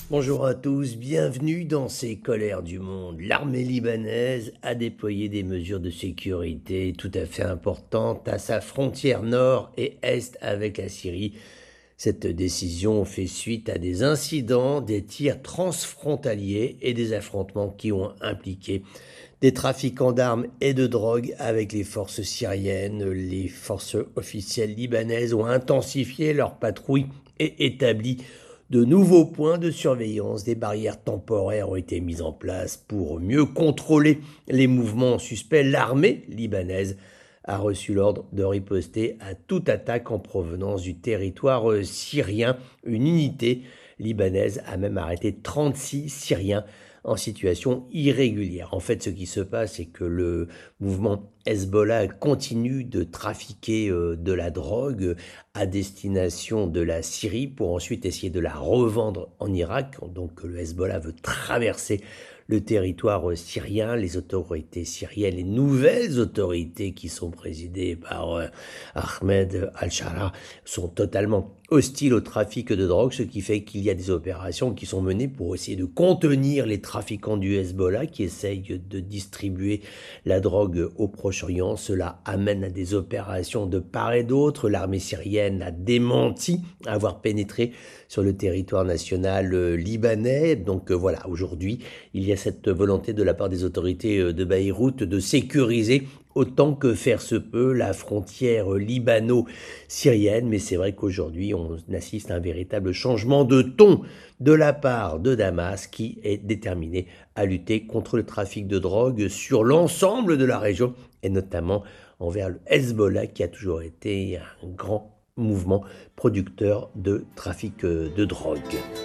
Bonjour à tous, bienvenue dans ces colères du monde. L'armée libanaise a déployé des mesures de sécurité tout à fait importantes à sa frontière nord et est avec la Syrie. Cette décision fait suite à des incidents, des tirs transfrontaliers et des affrontements qui ont impliqué des trafiquants d'armes et de drogue avec les forces syriennes. Les forces officielles libanaises ont intensifié leurs patrouilles et établi de nouveaux points de surveillance. Des barrières temporaires ont été mises en place pour mieux contrôler les mouvements suspects. L'armée libanaise a reçu l'ordre de riposter à toute attaque en provenance du territoire syrien. Une unité libanaise a même arrêté 36 Syriens en situation irrégulière. En fait, ce qui se passe, c'est que le mouvement Hezbollah continue de trafiquer de la drogue à destination de la Syrie pour ensuite essayer de la revendre en Irak. Donc le Hezbollah veut traverser le territoire syrien. Les autorités syriennes, les nouvelles autorités qui sont présidées par Ahmed al-Shara sont totalement hostiles au trafic de drogue, ce qui fait qu'il y a des opérations qui sont menées pour essayer de contenir les trafiquants du Hezbollah qui essayent de distribuer la drogue au Proche-Orient. Cela amène à des opérations de part et d'autre. L'armée syrienne a démenti avoir pénétré sur le territoire national libanais. Donc voilà, aujourd'hui, il y a cette volonté de la part des autorités de Beyrouth de sécuriser autant que faire se peut la frontière libano-syrienne. Mais c'est vrai qu'aujourd'hui, on assiste à un véritable changement de ton de la part de Damas qui est déterminé à lutter contre le trafic de drogue sur l'ensemble de la région et notamment envers le Hezbollah qui a toujours été un grand mouvement producteur de trafic de drogue.